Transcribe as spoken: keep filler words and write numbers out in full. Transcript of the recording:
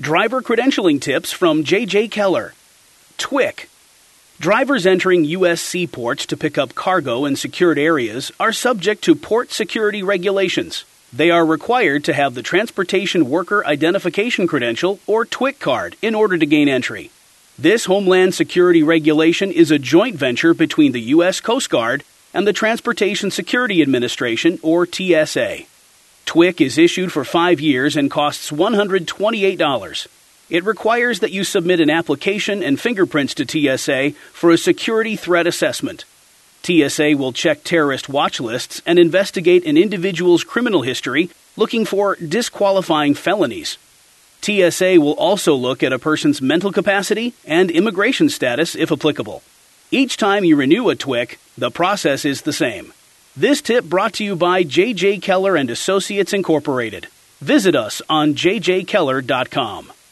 Driver credentialing tips from J J Keller. T W I C. Drivers entering U S seaports to pick up cargo in secured areas are subject to port security regulations. They are required to have the Transportation Worker Identification Credential, or T W I C card, in order to gain entry. This Homeland Security regulation is a joint venture between the U S Coast Guard and the Transportation Security Administration, or T S A. T W I C is issued for five years and costs one hundred twenty-eight dollars. It requires that you submit an application and fingerprints to T S A for a security threat assessment. T S A will check terrorist watch lists and investigate an individual's criminal history, looking for disqualifying felonies. T S A will also look at a person's mental capacity and immigration status if applicable. Each time you renew a T W I C, the process is the same. This tip brought to you by J J Keller and Associates Incorporated. Visit us on j j keller dot com.